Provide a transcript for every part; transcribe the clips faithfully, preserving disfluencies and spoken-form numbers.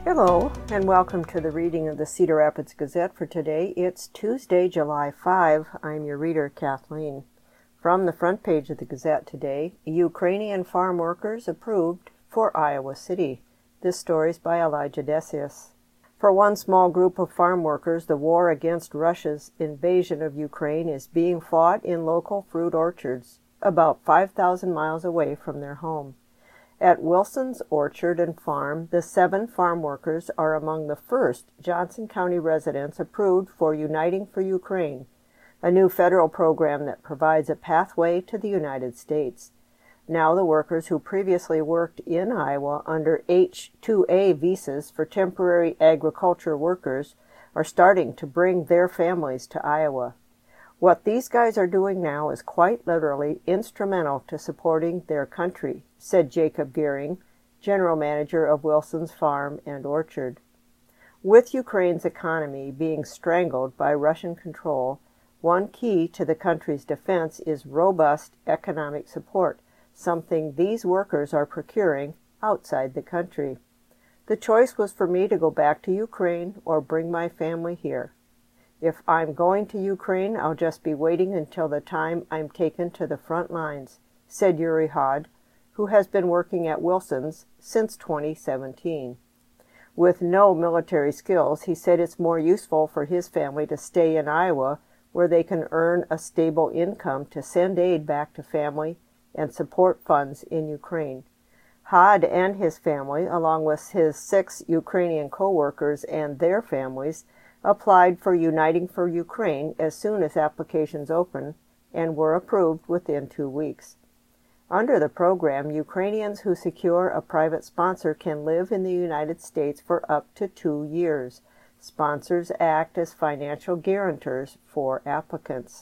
Hello, and welcome to the reading of the Cedar Rapids Gazette for today. It's Tuesday, July fifth. I'm your reader, Kathleen. From the front page of the Gazette today, Ukrainian farm workers approved for Iowa City. This story is by Elijah Decius. For one small group of farm workers, the war against Russia's invasion of Ukraine is being fought in local fruit orchards, about five thousand miles away from their home. At Wilson's Orchard and Farm, the seven farm workers are among the first Johnson County residents approved for Uniting for Ukraine, a new federal program that provides a pathway to the United States. Now the workers who previously worked in Iowa under H two A visas for temporary agriculture workers are starting to bring their families to Iowa. What these guys are doing now is quite literally instrumental to supporting their country, said Jacob Gearing, general manager of Wilson's Farm and Orchard. With Ukraine's economy being strangled by Russian control, one key to the country's defense is robust economic support, something these workers are procuring outside the country. The choice was for me to go back to Ukraine or bring my family here. If I'm going to Ukraine, I'll just be waiting until the time I'm taken to the front lines, said Yuri Hod, who has been working at Wilson's since twenty seventeen. With no military skills, he said it's more useful for his family to stay in Iowa, where they can earn a stable income to send aid back to family and support funds in Ukraine. Hod and his family, along with his six Ukrainian co-workers and their families, applied for Uniting for Ukraine as soon as applications opened and were approved within two weeks. Under the program, Ukrainians who secure a private sponsor can live in the United States for up to two years. Sponsors act as financial guarantors for applicants.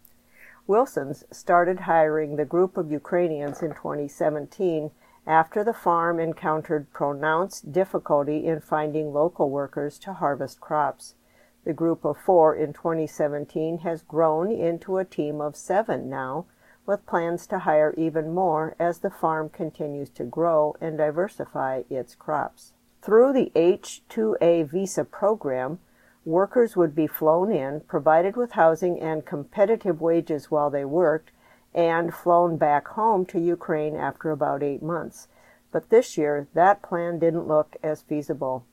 Wilson's started hiring the group of Ukrainians in twenty seventeen after the farm encountered pronounced difficulty in finding local workers to harvest crops. The group of four in twenty seventeen has grown into a team of seven now, with plans to hire even more as the farm continues to grow and diversify its crops. Through the H two A visa program, workers would be flown in, provided with housing and competitive wages while they worked, and flown back home to Ukraine after about eight months. But this year, that plan didn't look as feasible.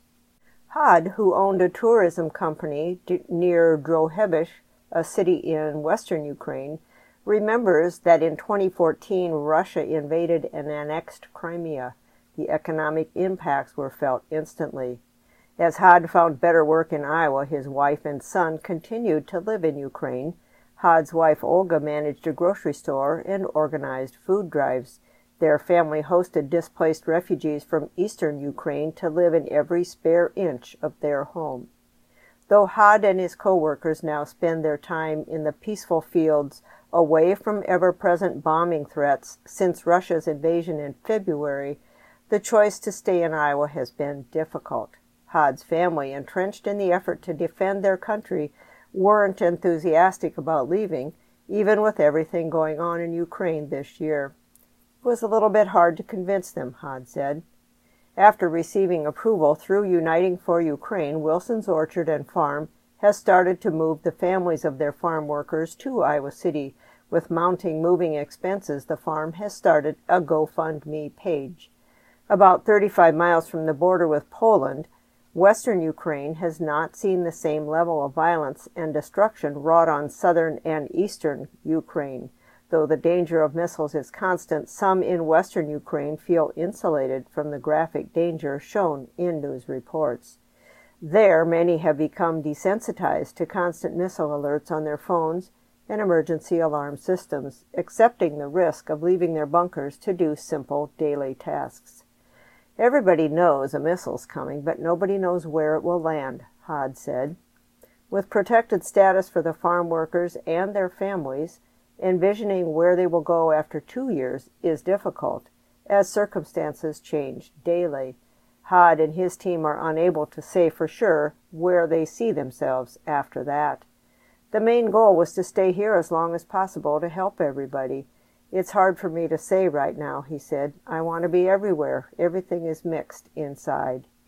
Hod, who owned a tourism company near Drohebych, a city in western Ukraine, remembers that in twenty fourteen Russia invaded and annexed Crimea. The economic impacts were felt instantly. As Hod found better work in Iowa, his wife and son continued to live in Ukraine. Hod's wife Olga managed a grocery store and organized food drives. Their family hosted displaced refugees from eastern Ukraine to live in every spare inch of their home. Though Hod and his co-workers now spend their time in the peaceful fields away from ever-present bombing threats since Russia's invasion in February, the choice to stay in Iowa has been difficult. Hod's family, entrenched in the effort to defend their country, weren't enthusiastic about leaving, even with everything going on in Ukraine this year. It was a little bit hard to convince them, Hod said. After receiving approval through Uniting for Ukraine, Wilson's Orchard and Farm has started to move the families of their farm workers to Iowa City. With mounting moving expenses, the farm has started a GoFundMe page. About thirty-five miles from the border with Poland, western Ukraine has not seen the same level of violence and destruction wrought on southern and eastern Ukraine. Though the danger of missiles is constant, some in western Ukraine feel insulated from the graphic danger shown in news reports. There, many have become desensitized to constant missile alerts on their phones and emergency alarm systems, accepting the risk of leaving their bunkers to do simple daily tasks. Everybody knows a missile's coming, but nobody knows where it will land, Hod said. With protected status for the farm workers and their families, envisioning where they will go after two years is difficult, as circumstances change daily. Hod and his team are unable to say for sure where they see themselves after that. The main goal was to stay here as long as possible to help everybody. It's hard for me to say right now, he said. I want to be everywhere. Everything is mixed inside.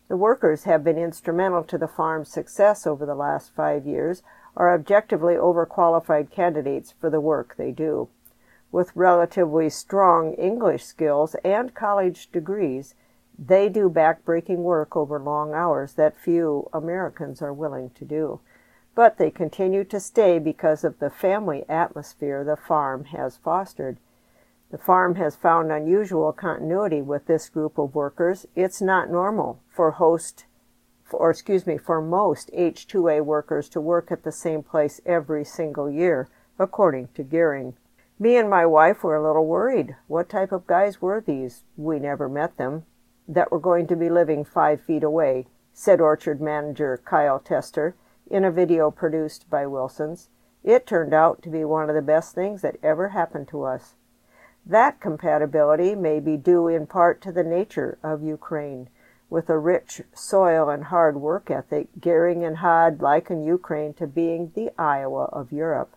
The workers have been instrumental to the farm's success over the last five years, are objectively overqualified candidates for the work they do. With relatively strong English skills and college degrees, they do back-breaking work over long hours that few Americans are willing to do. But they continue to stay because of the family atmosphere the farm has fostered. The farm has found unusual continuity with this group of workers. It's not normal for host, for, or excuse me, for most H two A workers to work at the same place every single year, according to Gearing. Me and my wife were a little worried. What type of guys were these? We never met them. That were going to be living five feet away, said orchard manager Kyle Tester in a video produced by Wilson's. It turned out to be one of the best things that ever happened to us. That compatibility may be due in part to the nature of Ukraine. With a rich soil and hard work ethic, Gearing and Hod liken Ukraine to being the Iowa of Europe.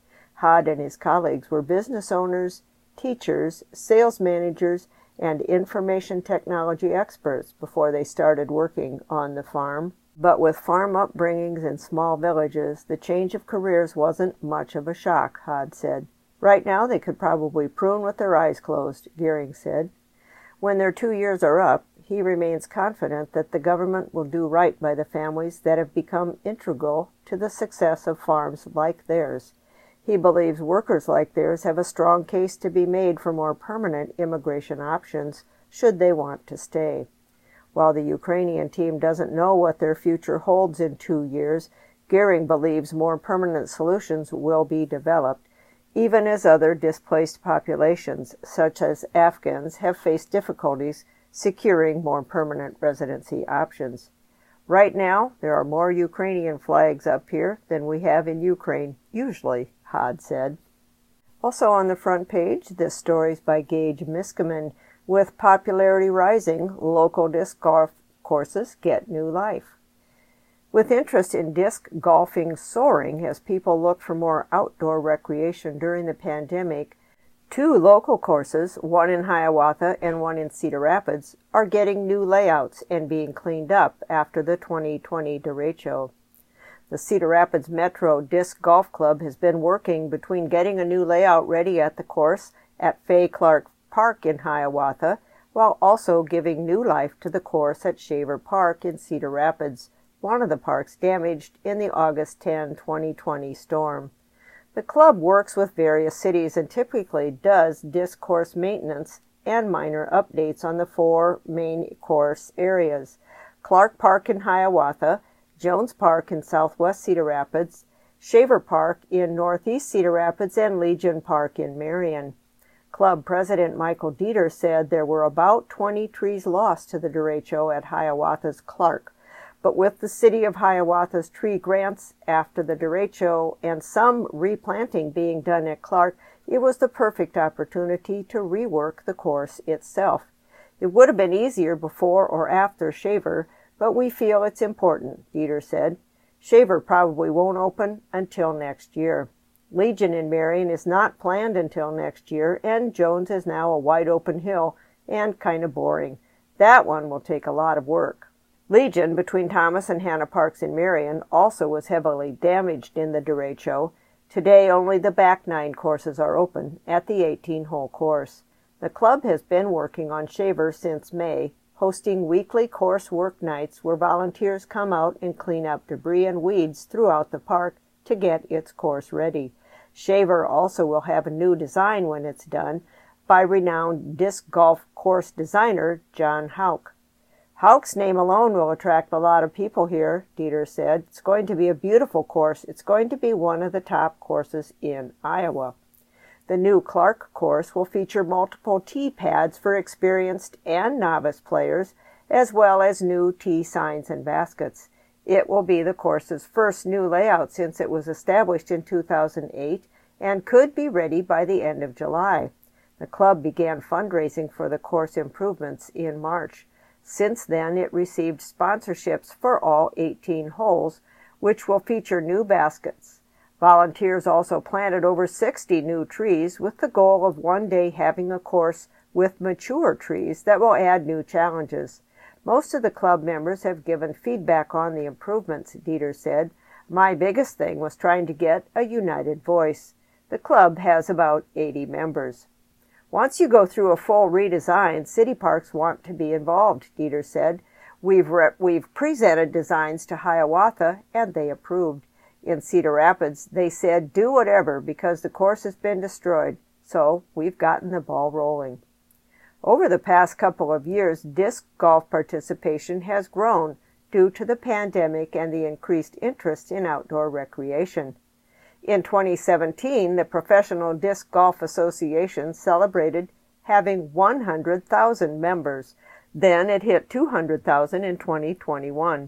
Hod and his colleagues were business owners, teachers, sales managers, and information technology experts before they started working on the farm. But with farm upbringings in small villages, the change of careers wasn't much of a shock, Hod said. Right now they could probably prune with their eyes closed, Gearing said. When their two years are up, he remains confident that the government will do right by the families that have become integral to the success of farms like theirs. He believes workers like theirs have a strong case to be made for more permanent immigration options should they want to stay. While the Ukrainian team doesn't know what their future holds in two years, Gearing believes more permanent solutions will be developed, even as other displaced populations, such as Afghans, have faced difficulties securing more permanent residency options. Right now, there are more Ukrainian flags up here than we have in Ukraine, usually, Hod said. Also on the front page, this story's by Gage Miskimen. With popularity rising, local disc golf courses get new life. With interest in disc golfing soaring as people look for more outdoor recreation during the pandemic, two local courses, one in Hiawatha and one in Cedar Rapids, are getting new layouts and being cleaned up after the twenty twenty derecho. The Cedar Rapids Metro Disc Golf Club has been working between getting a new layout ready at the course at Fay Clark Park in Hiawatha, while also giving new life to the course at Shaver Park in Cedar Rapids, one of the parks damaged in the August tenth, twenty twenty storm. The club works with various cities and typically does disc course maintenance and minor updates on the four main course areas: Clark Park in Hiawatha, Jones Park in southwest Cedar Rapids, Shaver Park in northeast Cedar Rapids, and Legion Park in Marion. Club President Michael Dieter said there were about twenty trees lost to the derecho at Hiawatha's Clark, but with the city of Hiawatha's tree grants after the derecho and some replanting being done at Clark, it was the perfect opportunity to rework the course itself. It would have been easier before or after Shaver, but we feel it's important, Dieter said. Shaver probably won't open until next year. Legion in Marion is not planned until next year, and Jones is now a wide open hill and kind of boring. That one will take a lot of work. Legion, between Thomas and Hannah Parks in Marion, also was heavily damaged in the derecho. Today only the back nine courses are open at the eighteen-hole course. The club has been working on Shaver since May, hosting weekly course work nights where volunteers come out and clean up debris and weeds throughout the park to get its course ready. Shaver also will have a new design when it's done by renowned disc golf course designer John Houck. Houck's name alone will attract a lot of people here, Dieter said. It's going to be a beautiful course. It's going to be one of the top courses in Iowa. The new Clark course will feature multiple tee pads for experienced and novice players, as well as new tee signs and baskets. It will be the course's first new layout since it was established in two thousand eight and could be ready by the end of July. The club began fundraising for the course improvements in March. Since then, it received sponsorships for all eighteen holes, which will feature new baskets. Volunteers also planted over sixty new trees with the goal of one day having a course with mature trees that will add new challenges. Most of the club members have given feedback on the improvements, Dieter said. My biggest thing was trying to get a united voice. The club has about eighty members. Once you go through a full redesign, city parks want to be involved, Dieter said. We've, rep- we've presented designs to Hiawatha, and they approved. In Cedar Rapids, they said, do whatever because the course has been destroyed. So we've gotten the ball rolling. Over the past couple of years, disc golf participation has grown due to the pandemic and the increased interest in outdoor recreation. In twenty seventeen, the Professional Disc Golf Association celebrated having one hundred thousand members. Then it hit two hundred thousand in twenty twenty-one.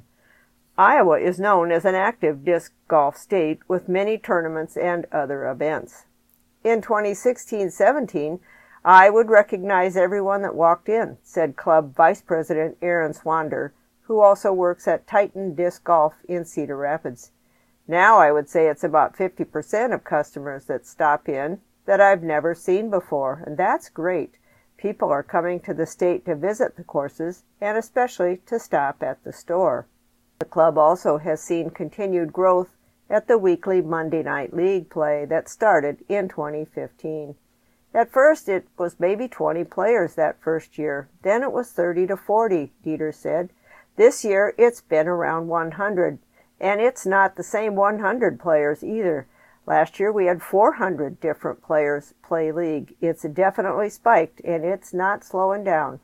Iowa is known as an active disc golf state with many tournaments and other events. In twenty sixteen seventeen, I would recognize everyone that walked in, said Club Vice President Aaron Swander, who also works at Titan Disc Golf in Cedar Rapids. Now I would say it's about fifty percent of customers that stop in that I've never seen before, and that's great. People are coming to the state to visit the courses and especially to stop at the store. The club also has seen continued growth at the weekly Monday Night League play that started in twenty fifteen. At first it was maybe twenty players that first year, then it was thirty to forty, Dieter said. This year it's been around one hundred, and it's not the same one hundred players either. Last year we had four hundred different players play league. It's definitely spiked, and it's not slowing down.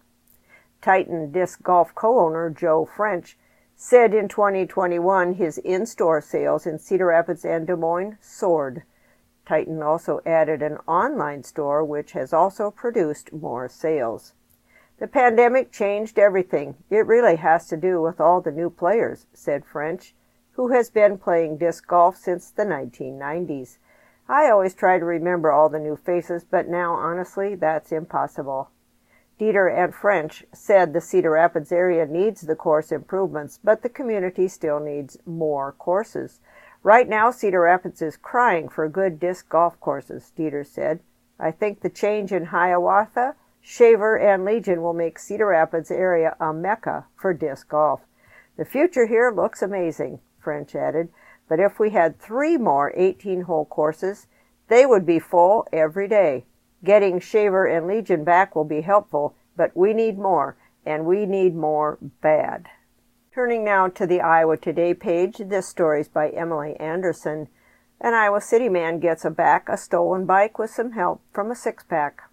Titan Disc Golf co-owner Joe French said in twenty twenty-one his in-store sales in Cedar Rapids and Des Moines soared. Titan also added an online store which has also produced more sales. The pandemic changed everything. It really has to do with all the new players, said French, who has been playing disc golf since the nineteen nineties. I always try to remember all the new faces, but now, honestly, that's impossible. Dieter and French said the Cedar Rapids area needs the course improvements, but the community still needs more courses. Right now, Cedar Rapids is crying for good disc golf courses, Dieter said. I think the change in Hiawatha, Shaver, and Legion will make Cedar Rapids area a mecca for disc golf. The future here looks amazing, French added, but if we had three more eighteen-hole courses, they would be full every day. Getting Shaver and Legion back will be helpful, but we need more, and we need more bad. Turning now to the Iowa Today page, this story is by Emily Anderson. An Iowa City man gets a back a stolen bike with some help from a six-pack.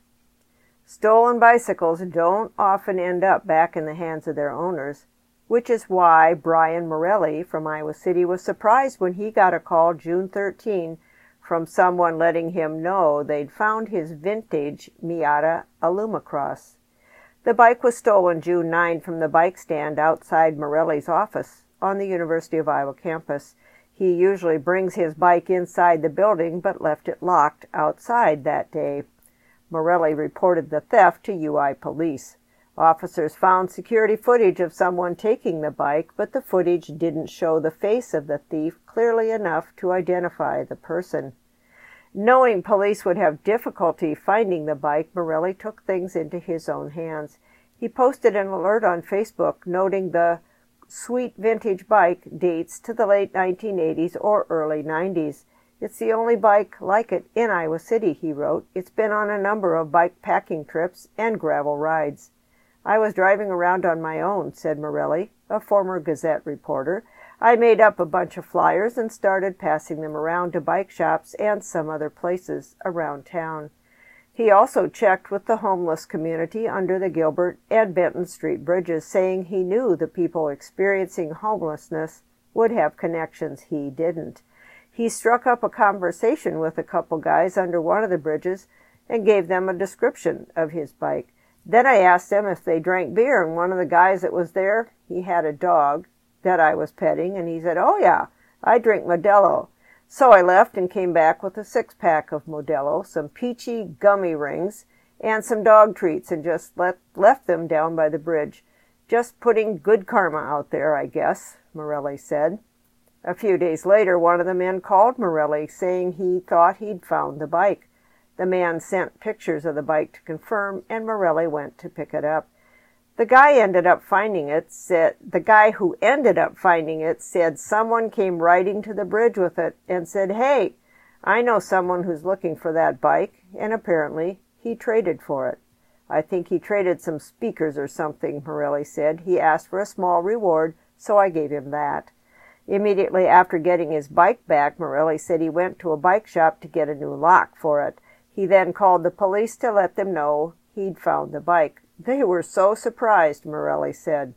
Stolen bicycles don't often end up back in the hands of their owners, which is why Brian Morelli from Iowa City was surprised when he got a call June thirteenth from someone letting him know they'd found his vintage Miata Alumacross. The bike was stolen June ninth from the bike stand outside Morelli's office on the University of Iowa campus. He usually brings his bike inside the building but left it locked outside that day. Morelli reported the theft to U I police. Officers found security footage of someone taking the bike, but the footage didn't show the face of the thief clearly enough to identify the person. Knowing police would have difficulty finding the bike, Morelli took things into his own hands. He posted an alert on Facebook noting the sweet vintage bike dates to the late nineteen eighties or early nineties. It's the only bike like it in Iowa City, he wrote. It's been on a number of bike packing trips and gravel rides. I was driving around on my own, said Morelli, a former Gazette reporter. I made up a bunch of flyers and started passing them around to bike shops and some other places around town. He also checked with the homeless community under the Gilbert and Benton Street bridges, saying he knew the people experiencing homelessness would have connections he didn't. He struck up a conversation with a couple guys under one of the bridges and gave them a description of his bike. Then I asked them if they drank beer, and one of the guys that was there, he had a dog that I was petting, and he said, "Oh yeah, I drink Modelo." So I left and came back with a six-pack of Modelo, some peachy gummy rings, and some dog treats, and just let, left them down by the bridge. Just putting good karma out there, I guess, Morelli said. A few days later, one of the men called Morelli, saying he thought he'd found the bike. The man sent pictures of the bike to confirm, and Morelli went to pick it up. The guy ended up finding it, said, the guy who ended up finding it said someone came riding to the bridge with it and said, "Hey, I know someone who's looking for that bike," and apparently he traded for it. "I think he traded some speakers or something," Morelli said. "He asked for a small reward, so I gave him that." Immediately after getting his bike back, Morelli said he went to a bike shop to get a new lock for it. He then called the police to let them know he'd found the bike. "They were so surprised," Morelli said.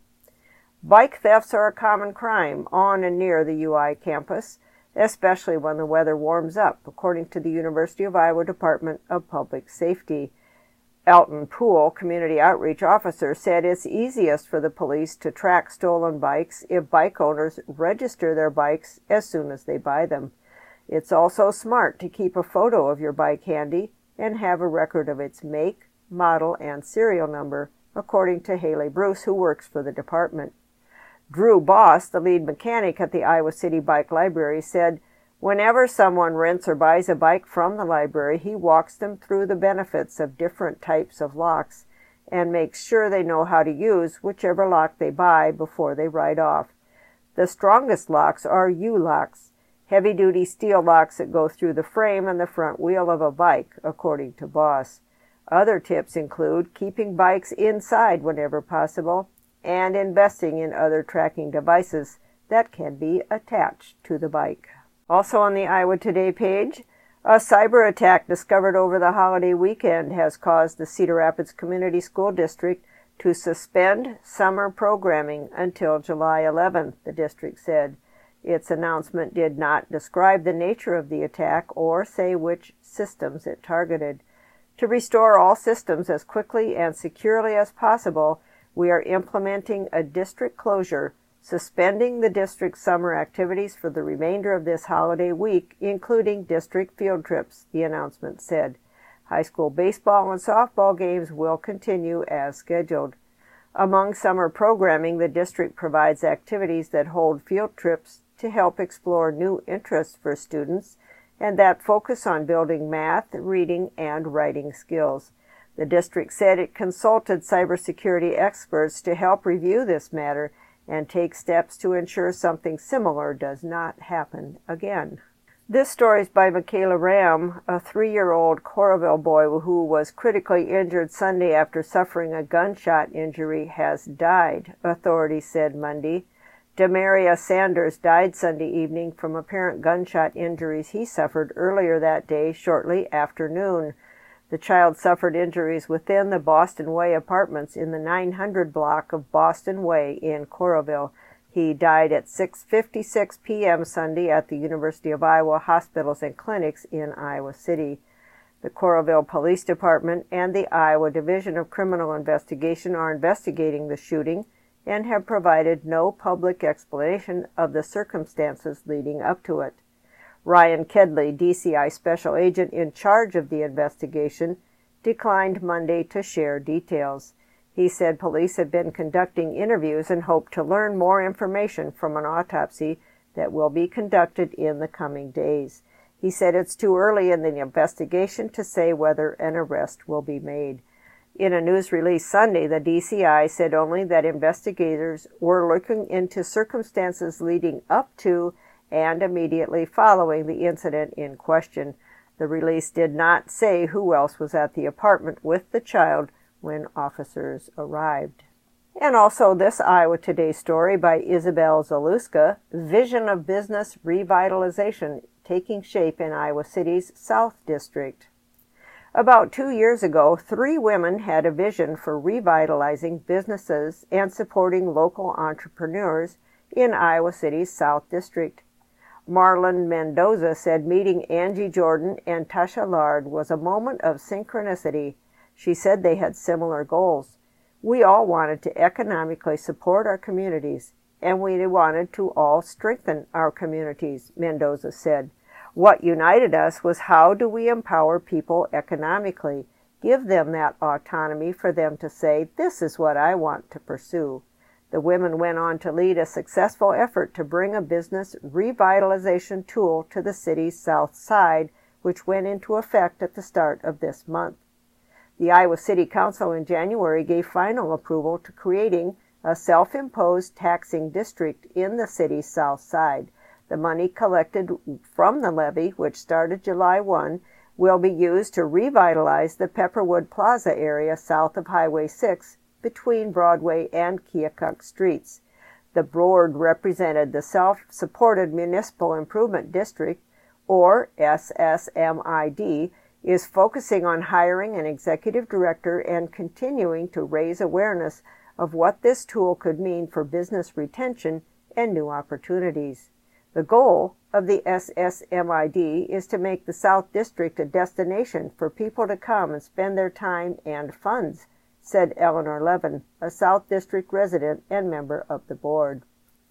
Bike thefts are a common crime on and near the U I campus, especially when the weather warms up, according to the University of Iowa Department of Public Safety. Elton Poole, community outreach officer, said it's easiest for the police to track stolen bikes if bike owners register their bikes as soon as they buy them. It's also smart to keep a photo of your bike handy and have a record of its make, model, and serial number, according to Haley Bruce, who works for the department. Drew Boss, the lead mechanic at the Iowa City Bike Library, said, "Whenever someone rents or buys a bike from the library, he walks them through the benefits of different types of locks and makes sure they know how to use whichever lock they buy before they ride off. The strongest locks are U-locks, heavy-duty steel locks that go through the frame and the front wheel of a bike," according to Boss. Other tips include keeping bikes inside whenever possible and investing in other tracking devices that can be attached to the bike. Also on the Iowa Today page, a cyber attack discovered over the holiday weekend has caused the Cedar Rapids Community School District to suspend summer programming until July eleventh, the district said. Its announcement did not describe the nature of the attack or say which systems it targeted. To restore all systems as quickly and securely as possible, we are implementing a district closure, suspending the district's summer activities for the remainder of this holiday week, including district field trips, the announcement said. High school baseball and softball games will continue as scheduled. Among summer programming, the district provides activities that hold field trips to help explore new interests for students and that focus on building math, reading, and writing skills. The district said it consulted cybersecurity experts to help review this matter and take steps to ensure something similar does not happen again. This story is by Michaela Ram, a three-year-old Coralville boy who was critically injured Sunday after suffering a gunshot injury has died, authorities said Monday. Demaria Sanders died Sunday evening from apparent gunshot injuries he suffered earlier that day shortly after noon. The child suffered injuries within the Boston Way apartments in the nine hundred block of Boston Way in Coralville. He died at six fifty-six p m Sunday at the University of Iowa Hospitals and Clinics in Iowa City. The Coralville Police Department and the Iowa Division of Criminal Investigation are investigating the shooting and have provided no public explanation of the circumstances leading up to it. Ryan Kedley, D C I special agent in charge of the investigation, declined Monday to share details. He said police have been conducting interviews and hope to learn more information from an autopsy that will be conducted in the coming days. He said it's too early in the investigation to say whether an arrest will be made. In a news release Sunday, the D C I said only that investigators were looking into circumstances leading up to and immediately following the incident in question. The release did not say who else was at the apartment with the child when officers arrived. And also this Iowa Today story by Isabel Zaluska, Vision of Business Revitalization Taking Shape in Iowa City's South District. About two years ago, three women had a vision for revitalizing businesses and supporting local entrepreneurs in Iowa City's South District. Marlon Mendoza said meeting Angie Jordan and Tasha Lard was a moment of synchronicity. She said they had similar goals. We all wanted to economically support our communities, and we wanted to all strengthen our communities, Mendoza said. What united us was how do we empower people economically, give them that autonomy for them to say, this is what I want to pursue. The women went on to lead a successful effort to bring a business revitalization tool to the city's south side, which went into effect at the start of this month. The Iowa City Council in January gave final approval to creating a self-imposed taxing district in the city's south side. The money collected from the levy, which started July first, will be used to revitalize the Pepperwood Plaza area south of Highway six between Broadway and Keokuk Streets. The board represented the Self-Supported Municipal Improvement District, or S S M I D, is focusing on hiring an executive director and continuing to raise awareness of what this tool could mean for business retention and new opportunities. The goal of the S S M I D is to make the South District a destination for people to come and spend their time and funds, said Eleanor Levin, a South District resident and member of the board.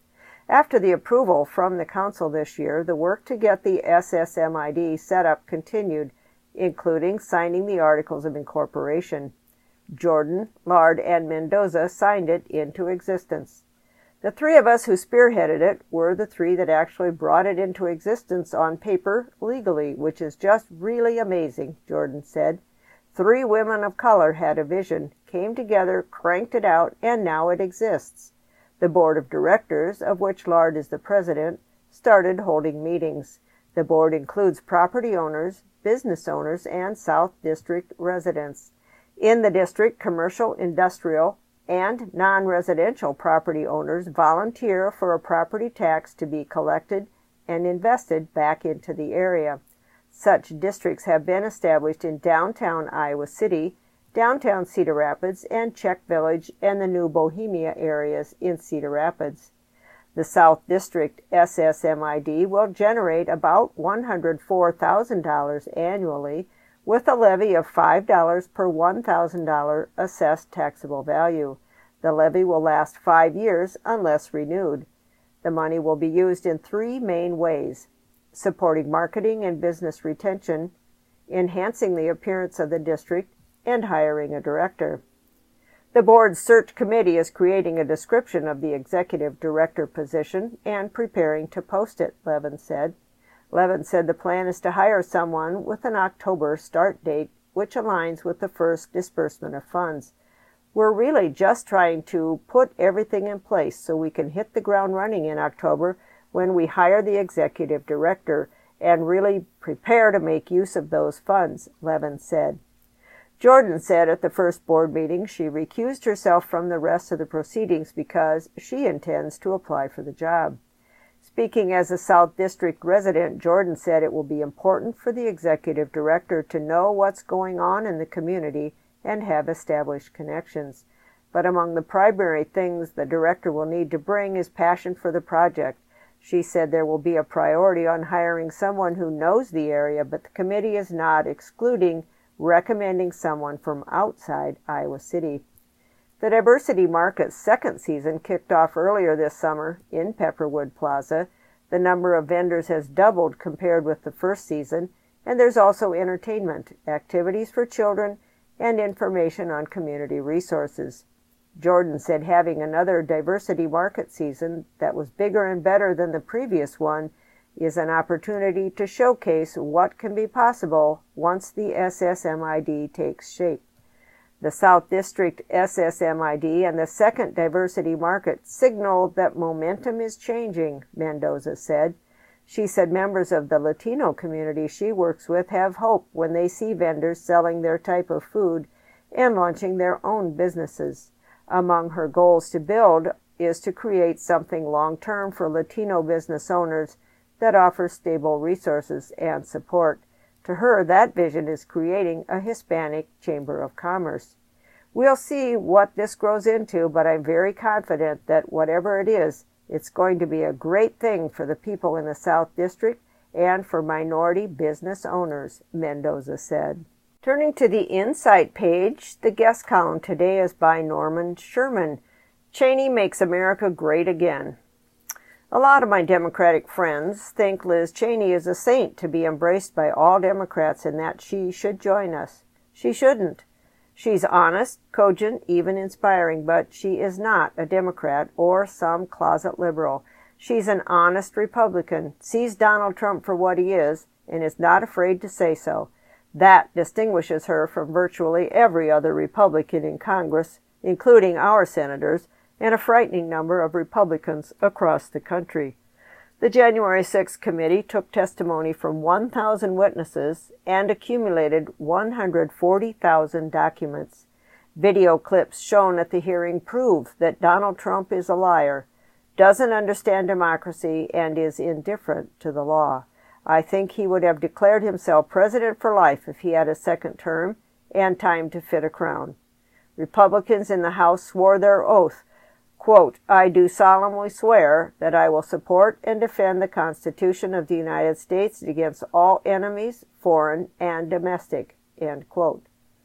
After the approval from the council this year, the work to get the S S M I D set up continued, including signing the Articles of Incorporation. Jordan, Lard, and Mendoza signed it into existence. The three of us who spearheaded it were the three that actually brought it into existence on paper legally, which is just really amazing, Jordan said. Three women of color had a vision, came together, cranked it out, and now it exists. The board of directors, of which Lard is the president, started holding meetings. The board includes property owners, business owners, and South District residents. In the district, commercial, industrial, and non-residential property owners volunteer for a property tax to be collected and invested back into the area. Such districts have been established in downtown Iowa City, downtown Cedar Rapids, and Czech Village and the New Bohemia areas in Cedar Rapids. The South District S S M I D will generate about one hundred four thousand dollars annually, with a levy of five dollars per one thousand dollars assessed taxable value. The levy will last five years unless renewed. The money will be used in three main ways: supporting marketing and business retention, enhancing the appearance of the district, and hiring a director. The board's search committee is creating a description of the executive director position and preparing to post it, Levin said. Levin said the plan is to hire someone with an October start date, which aligns with the first disbursement of funds. We're really just trying to put everything in place so we can hit the ground running in October when we hire the executive director and really prepare to make use of those funds, Levin said. Jordan said at the first board meeting she recused herself from the rest of the proceedings because she intends to apply for the job. Speaking as a South District resident, Jordan said it will be important for the executive director to know what's going on in the community and have established connections. But among the primary things the director will need to bring is passion for the project. She said there will be a priority on hiring someone who knows the area, but the committee is not excluding recommending someone from outside Iowa City. The Diversity Market's second season kicked off earlier this summer in Pepperwood Plaza. The number of vendors has doubled compared with the first season, and there's also entertainment, activities for children, and information on community resources. Jordan said having another Diversity Market season that was bigger and better than the previous one is an opportunity to showcase what can be possible once the S S M I D takes shape. The South District S S M I D and the second Diversity Market signal that momentum is changing, Mendoza said. She said members of the Latino community she works with have hope when they see vendors selling their type of food and launching their own businesses. Among her goals to build is to create something long-term for Latino business owners that offers stable resources and support. To her, that vision is creating a Hispanic Chamber of Commerce. We'll see what this grows into, but I'm very confident that whatever it is, it's going to be a great thing for the people in the South District and for minority business owners, Mendoza said. Turning to the Insight page, the guest column today is by Norman Sherman. Cheney makes America great again. A lot of my Democratic friends think Liz Cheney is a saint to be embraced by all Democrats and that she should join us. She shouldn't. She's honest, cogent, even inspiring, but she is not a Democrat or some closet liberal. She's an honest Republican, sees Donald Trump for what he is, and is not afraid to say so. That distinguishes her from virtually every other Republican in Congress, including our senators, and a frightening number of Republicans across the country. The January sixth committee took testimony from one thousand witnesses and accumulated one hundred forty thousand documents. Video clips shown at the hearing prove that Donald Trump is a liar, doesn't understand democracy, and is indifferent to the law. I think he would have declared himself president for life if he had a second term and time to fit a crown. Republicans in the House swore their oath, quote, "I do solemnly swear that I will support and defend the Constitution of the United States against all enemies, foreign and domestic," end quote.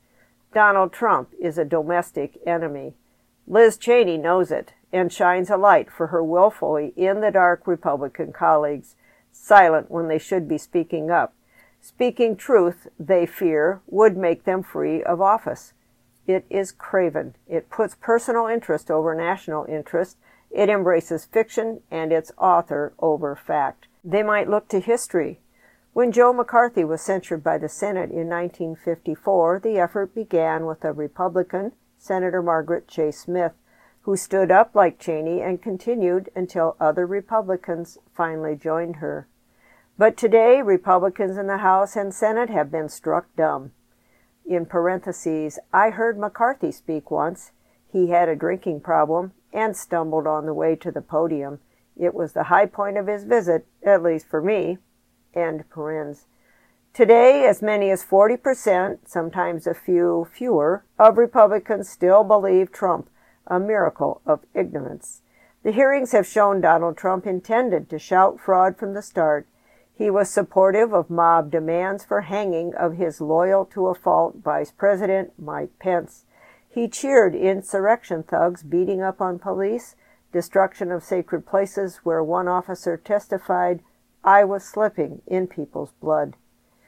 Donald Trump is a domestic enemy. Liz Cheney knows it and shines a light for her willfully in-the-dark Republican colleagues, silent when they should be speaking up. Speaking truth, they fear, would make them free of office. It is craven. It puts personal interest over national interest. It embraces fiction and its author over fact. They might look to history. When Joe McCarthy was censured by the Senate in nineteen fifty-four, the effort began with a Republican, Senator Margaret Chase Smith, who stood up like Cheney and continued until other Republicans finally joined her. But today, Republicans in the House and Senate have been struck dumb. In parentheses, I heard McCarthy speak once. He had a drinking problem and stumbled on the way to the podium. It was the high point of his visit, at least for me. End parens. Today, as many as forty percent, sometimes a few fewer, of Republicans still believe Trump, a miracle of ignorance. The hearings have shown Donald Trump intended to shout fraud from the start. He was supportive of mob demands for hanging of his loyal-to-a-fault Vice President Mike Pence. He cheered insurrection thugs beating up on police, destruction of sacred places where one officer testified, "I was slipping in people's blood."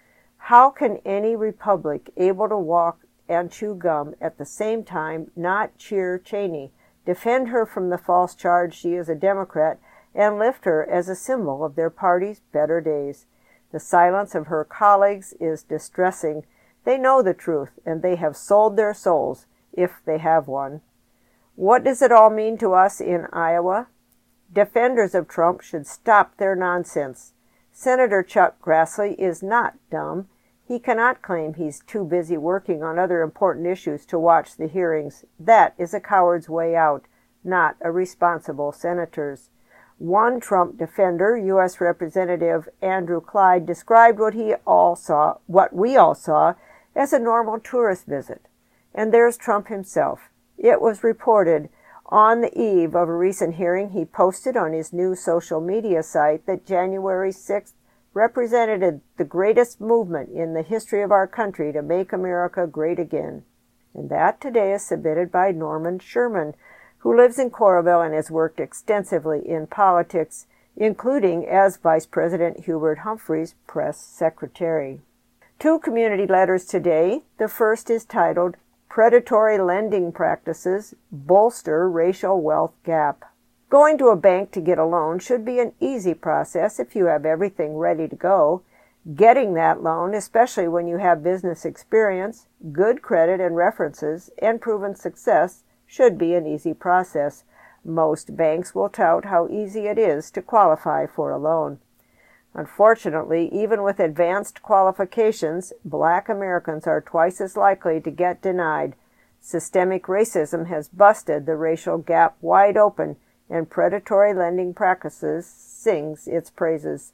How can any republic able to walk and chew gum at the same time not cheer Cheney, defend her from the false charge she is a Democrat, and lift her as a symbol of their party's better days? The silence of her colleagues is distressing. They know the truth, and they have sold their souls, if they have one. What does it all mean to us in Iowa? Defenders of Trump should stop their nonsense. Senator Chuck Grassley is not dumb. He cannot claim he's too busy working on other important issues to watch the hearings. That is a coward's way out, not a responsible senator's. One Trump defender, U S Representative Andrew Clyde, described what he all saw, what we all saw, as a normal tourist visit. And there's Trump himself. It was reported on the eve of a recent hearing he posted on his new social media site that January sixth represented the greatest movement in the history of our country to make America great again. And that today is submitted by Norman Sherman, who lives in Coralville and has worked extensively in politics, including as Vice President Hubert Humphrey's press secretary. Two community letters today. The first is titled, Predatory Lending Practices Bolster Racial Wealth Gap. Going to a bank to get a loan should be an easy process if you have everything ready to go. Getting that loan, especially when you have business experience, good credit and references, and proven success, should be an easy process. Most banks will tout how easy it is to qualify for a loan. Unfortunately, even with advanced qualifications, Black Americans are twice as likely to get denied. Systemic racism has busted the racial gap wide open, and predatory lending practices sings its praises.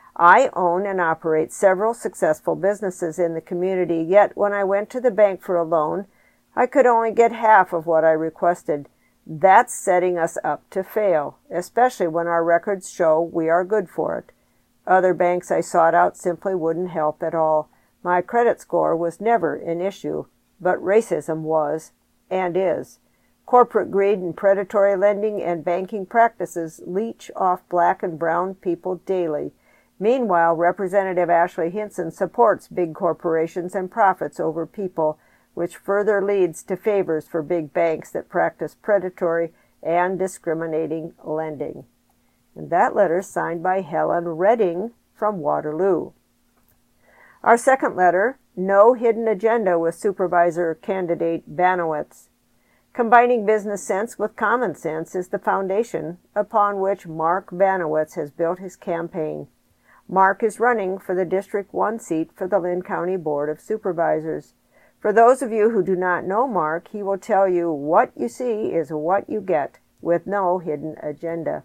I own and operate several successful businesses in the community, yet when I went to the bank for a loan, I could only get half of what I requested. That's setting us up to fail, especially when our records show we are good for it. Other banks I sought out simply wouldn't help at all. My credit score was never an issue, but racism was, and is. Corporate greed and predatory lending and banking practices leech off Black and brown people daily. Meanwhile, Representative Ashley Hinson supports big corporations and profits over people, which further leads to favors for big banks that practice predatory and discriminating lending. And that letter is signed by Helen Redding from Waterloo. Our second letter No hidden agenda with supervisor candidate Banowitz. Combining business sense with common sense is the foundation upon which Mark Banowitz has built his campaign. Mark is running for the District one seat for the Linn County Board of Supervisors. For those of you who do not know Mark, he will tell you what you see is what you get, with no hidden agenda.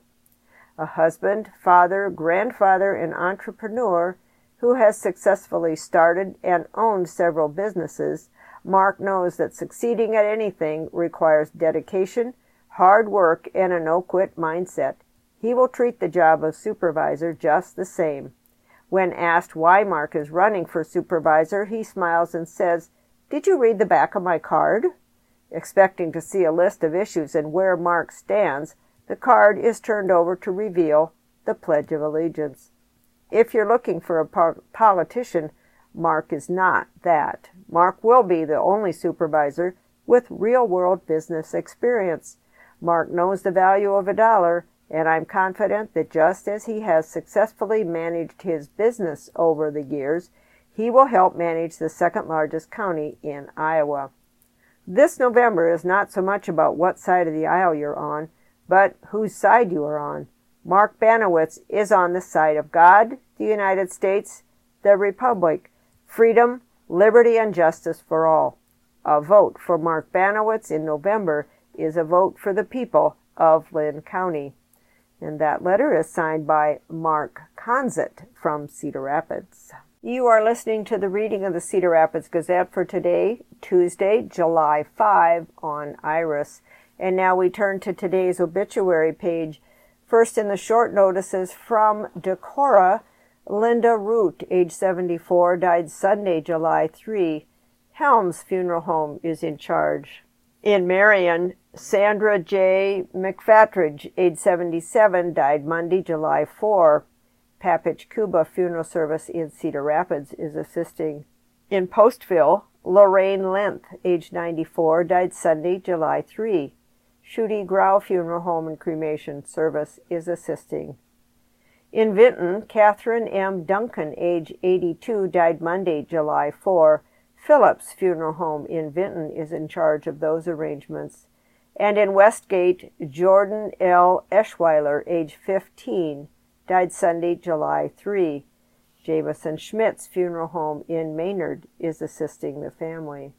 A husband, father, grandfather, and entrepreneur who has successfully started and owned several businesses, Mark knows that succeeding at anything requires dedication, hard work, and a no-quit mindset. He will treat the job of supervisor just the same. When asked why Mark is running for supervisor, he smiles and says, "Did you read the back of my card?" Expecting to see a list of issues and where Mark stands, the card is turned over to reveal the Pledge of Allegiance. If you're looking for a po- politician, Mark is not that. Mark will be the only supervisor with real-world business experience. Mark knows the value of a dollar, and I'm confident that just as he has successfully managed his business over the years, he will help manage the second-largest county in Iowa. This November is not so much about what side of the aisle you're on, but whose side you are on. Mark Banowitz is on the side of God, the United States, the Republic, freedom, liberty, and justice for all. A vote for Mark Banowitz in November is a vote for the people of Linn County. And that letter is signed by Mark Conzit from Cedar Rapids. You are listening to the reading of the Cedar Rapids Gazette for today, Tuesday, July fifth, on Iris. And now we turn to today's obituary page. First in the short notices from Decorah, Linda Root, age seventy-four, died Sunday, July third. Helms Funeral Home is in charge. In Marion, Sandra J. McFatridge, age seventy-seven, died Monday, July fourth. Papich Cuba Funeral Service in Cedar Rapids is assisting. In Postville, Lorraine Length, age ninety-four, died Sunday, July third. Shooty Grau Funeral Home and Cremation Service is assisting. In Vinton, Catherine M. Duncan, age eighty-two, died Monday, July fourth. Phillips Funeral Home in Vinton is in charge of those arrangements. And in Westgate, Jordan L. Eschweiler, age fifteen, died Sunday, July third. Jameson Schmitz Funeral Home in Maynard is assisting the family.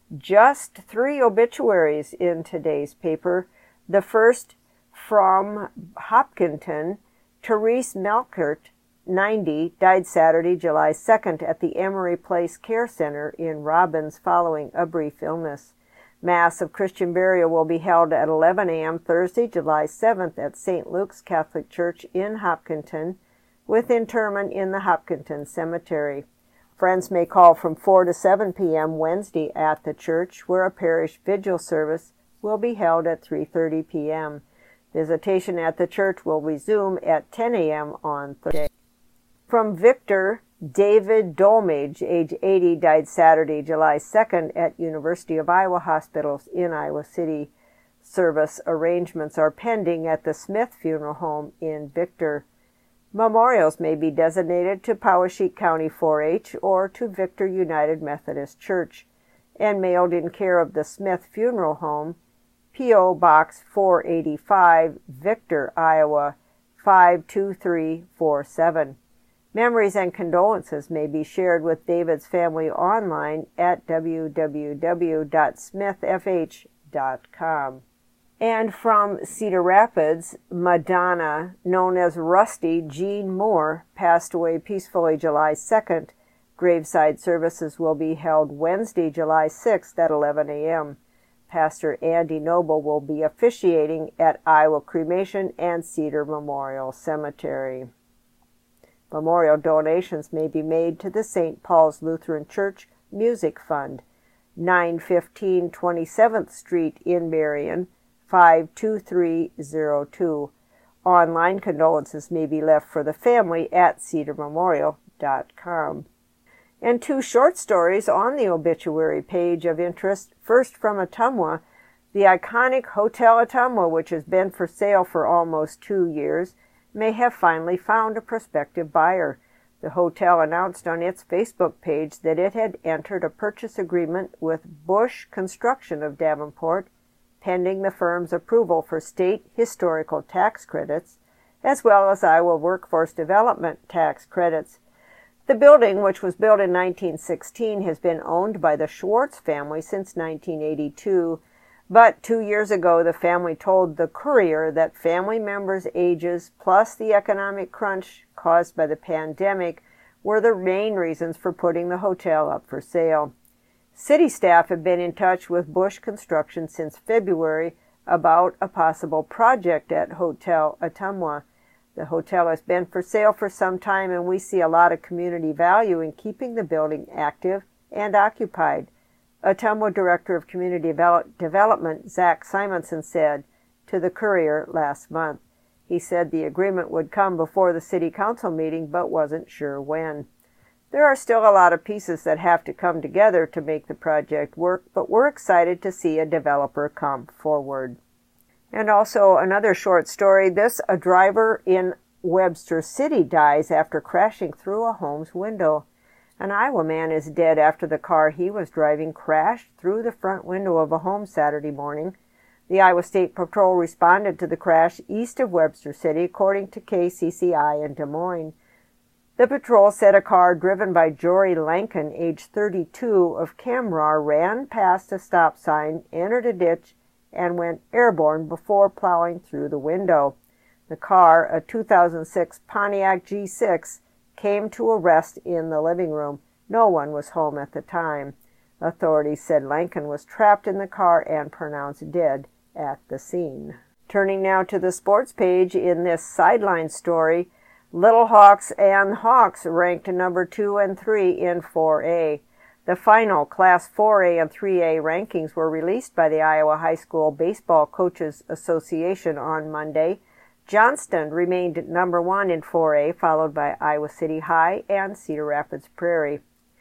Just three obituaries in today's paper. The first from Hopkinton, Therese Melkert, ninety, died Saturday, July second at the Emory Place Care Center in Robbins following a brief illness. Mass of Christian burial will be held at eleven a.m. Thursday, July seventh at Saint Luke's Catholic Church in Hopkinton, with interment in the Hopkinton Cemetery. Friends may call from four to seven p.m. Wednesday at the church, where a parish vigil service will be held at three thirty p.m. Visitation at the church will resume at ten a.m. on Thursday. From Victor, David Dolmage, age eighty, died Saturday, July second at University of Iowa Hospitals in Iowa City. Service arrangements are pending at the Smith Funeral Home in Victor. Memorials may be designated to Poweshiek County four H or to Victor United Methodist Church and mailed in care of the Smith Funeral Home, P O. Box four eighty-five, Victor, Iowa, five two three four seven. Memories and condolences may be shared with David's family online at w w w dot smith f h dot com. And from Cedar Rapids, Madonna, known as Rusty Jean Moore, passed away peacefully July second. Graveside services will be held Wednesday, July sixth at eleven a.m. Pastor Andy Noble will be officiating at Iowa Cremation and Cedar Memorial Cemetery. Memorial donations may be made to the Saint Paul's Lutheran Church Music Fund, nine fifteen twenty-seventh Street in Marion, five two three zero two. Online condolences may be left for the family at cedar memorial dot com. And two short stories on the obituary page of interest. First, from Ottumwa, the iconic Hotel Ottumwa, which has been for sale for almost two years, may have finally found a prospective buyer. The hotel announced on its Facebook page that it had entered a purchase agreement with Bush Construction of Davenport, pending the firm's approval for state historical tax credits, as well as Iowa workforce development tax credits. The building, which was built in nineteen sixteen, has been owned by the Schwartz family since nineteen eighty-two, but two years ago the family told the Courier that family members' ages plus the economic crunch caused by the pandemic were the main reasons for putting the hotel up for sale. City staff have been in touch with Bush Construction since February about a possible project at Hotel Ottumwa. The hotel has been for sale for some time, and we see a lot of community value in keeping the building active and occupied. Ottumwa Director of Community Development, Zach Simonson, said to the Courier last month. He said the agreement would come before the City Council meeting, but wasn't sure when. There are still a lot of pieces that have to come together to make the project work, but we're excited to see a developer come forward. And also another short story. This, a driver in Webster City dies after crashing through a home's window. An Iowa man is dead after the car he was driving crashed through the front window of a home Saturday morning. The Iowa State Patrol responded to the crash east of Webster City, according to K C C I in Des Moines. The patrol said a car driven by Jory Lankin, age thirty-two, of Camrar, ran past a stop sign, entered a ditch, and went airborne before plowing through the window. The car, a two thousand six Pontiac G six, came to a rest in the living room. No one was home at the time. Authorities said Lankin was trapped in the car and pronounced dead at the scene. Turning now to the sports page, in this sideline story, Little Hawks and Hawks ranked number two and three in four A. The final Class four A and three A rankings were released by the Iowa High School Baseball Coaches Association on Monday. Johnston remained number one in four A, followed by Iowa City High and Cedar Rapids Prairie.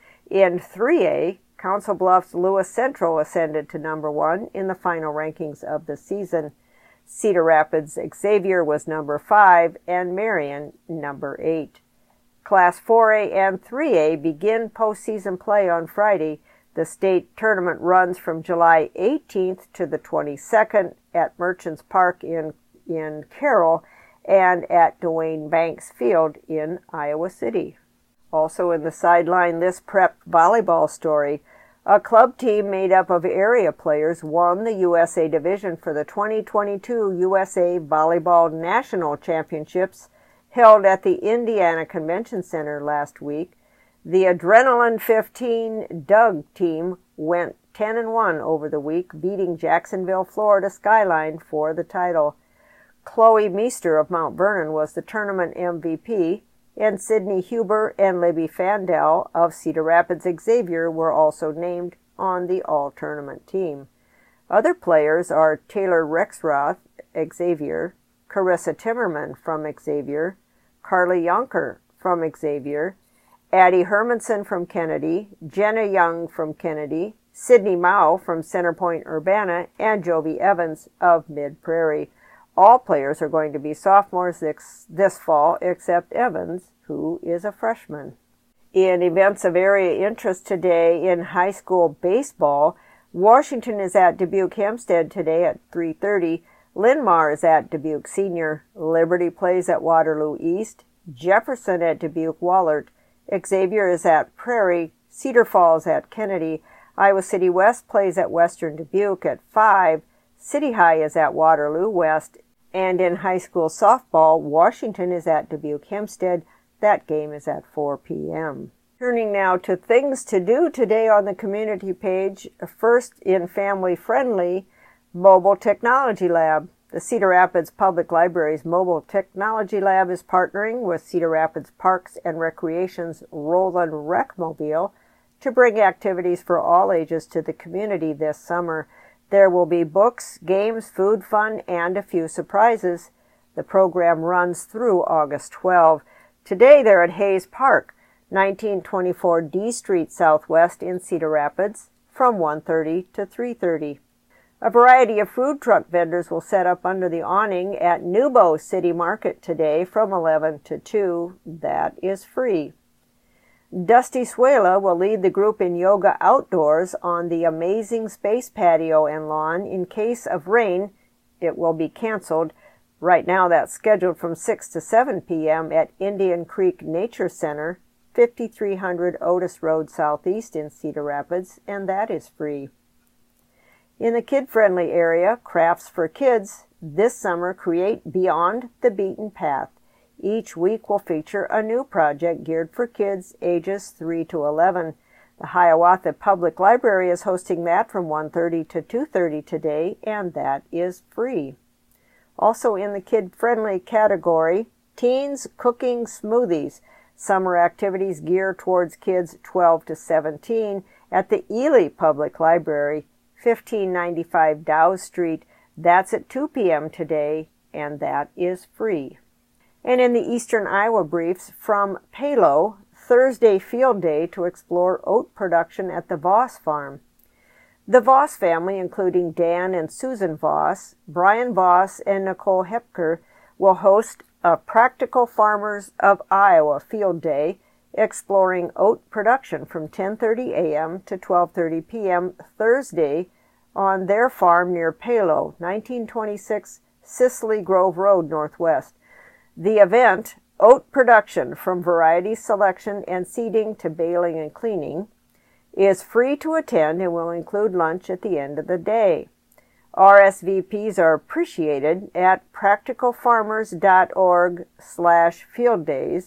In three A, Council Bluffs Lewis Central ascended to number one in the final rankings of the season. Cedar Rapids Xavier was number five and Marion number eight. Class four A and three A begin postseason play on Friday. The state tournament runs from July eighteenth to the twenty-second at Merchants Park in, in Carroll and at Duane Banks Field in Iowa City. Also in the sideline, this prep volleyball story. A club team made up of area players won the U S A division for the twenty twenty-two U S A Volleyball National Championships held at the Indiana Convention Center last week. The Adrenaline fifteen Doug team went ten and one over the week, beating Jacksonville, Florida Skyline for the title. Chloe Meester of Mount Vernon was the tournament M V P, and Sydney Huber and Libby Fandel of Cedar Rapids Xavier were also named on the all-tournament team. Other players are Taylor Rexroth, Xavier, Carissa Timmerman from Xavier, Carly Yonker from Xavier, Addie Hermanson from Kennedy, Jenna Young from Kennedy, Sydney Mao from Centerpoint Urbana, and Jovi Evans of Mid-Prairie. All players are going to be sophomores this, this fall, except Evans, who is a freshman. In events of area interest today in high school baseball, Washington is at Dubuque Hempstead today at three thirty. Linn-Mar is at Dubuque Senior. Liberty plays at Waterloo East. Jefferson at Dubuque Wahlert. Xavier is at Prairie. Cedar Falls at Kennedy. Iowa City West plays at Western Dubuque at five. City High is at Waterloo West. And in high school softball, Washington is at Dubuque Hempstead. That game is at four p.m. Turning now to things to do today on the community page. First, in Family Friendly, Mobile Technology Lab. The Cedar Rapids Public Library's Mobile Technology Lab is partnering with Cedar Rapids Parks and Recreation's Roland Recmobile to bring activities for all ages to the community this summer. There will be books, games, food, fun, and a few surprises. The program runs through August twelfth. Today they're at Hayes Park, nineteen twenty-four D Street Southwest in Cedar Rapids, from one thirty to three thirty. A variety of food truck vendors will set up under the awning at Nubo City Market today from eleven to two. That is free. Dusty Suela will lead the group in yoga outdoors on the Amazing Space patio and lawn. In case of rain, it will be canceled. Right now that's scheduled from six to seven p.m. at Indian Creek Nature Center, fifty-three hundred Otis Road Southeast in Cedar Rapids, and that is free. In the kid-friendly area, Crafts for Kids this summer create Beyond the Beaten Path. Each week will feature a new project geared for kids ages three to eleven. The Hiawatha Public Library is hosting that from one thirty to two thirty today, and that is free. Also in the kid-friendly category, Teens Cooking Smoothies. Summer activities geared towards kids twelve to seventeen at the Ely Public Library, fifteen ninety-five Dow Street. That's at two p.m. today, and that is free. And in the Eastern Iowa Briefs, from Palo, Thursday field day to explore oat production at the Voss farm. The Voss family, including Dan and Susan Voss, Brian Voss, and Nicole Hepker, will host a Practical Farmers of Iowa field day exploring oat production from ten thirty a.m. to twelve thirty p.m. Thursday on their farm near Palo, nineteen twenty-six Cicely Grove Road, Northwest. The event, Oat Production from Variety Selection and Seeding to Baling and Cleaning, is free to attend and will include lunch at the end of the day. R S V Ps are appreciated at practicalfarmers.org slash field days,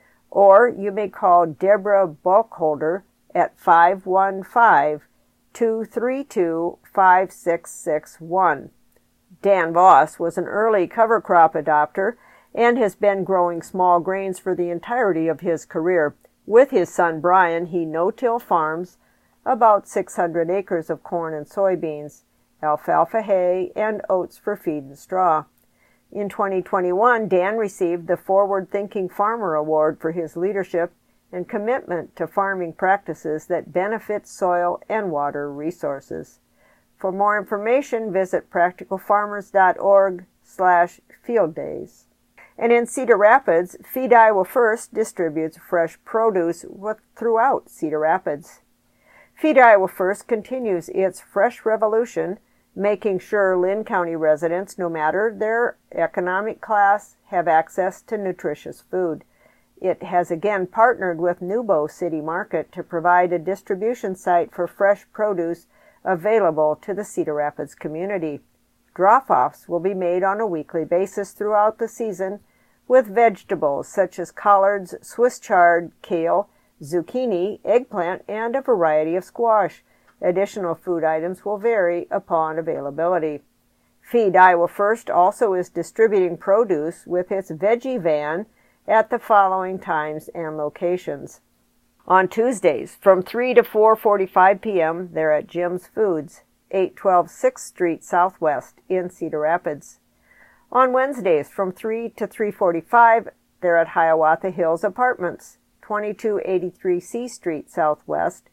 or you may call Deborah Bulkholder at five one five, two three two, five six six one. Dan Voss was an early cover crop adopter and has been growing small grains for the entirety of his career. With his son Brian, he no-till farms about six hundred acres of corn and soybeans, alfalfa hay, and oats for feed and straw. In twenty twenty-one, Dan received the Forward Thinking Farmer Award for his leadership and commitment to farming practices that benefit soil and water resources. For more information, visit practicalfarmers.org slash field days. And in Cedar Rapids, Feed Iowa First distributes fresh produce with, throughout Cedar Rapids. Feed Iowa First continues its fresh revolution, making sure Linn County residents, no matter their economic class, have access to nutritious food. It has again partnered with Nubo City Market to provide a distribution site for fresh produce available to the Cedar Rapids community. Drop-offs will be made on a weekly basis throughout the season with vegetables such as collards, Swiss chard, kale, zucchini, eggplant, and a variety of squash. Additional food items will vary upon availability. Feed Iowa First also is distributing produce with its veggie van at the following times and locations. On Tuesdays, from three to four forty-five p.m., they're at Jim's Foods, eight twelve sixth Street Southwest in Cedar Rapids. On Wednesdays, from three to three forty-five, they're at Hiawatha Hills Apartments, twenty-two eighty-three C Street Southwest.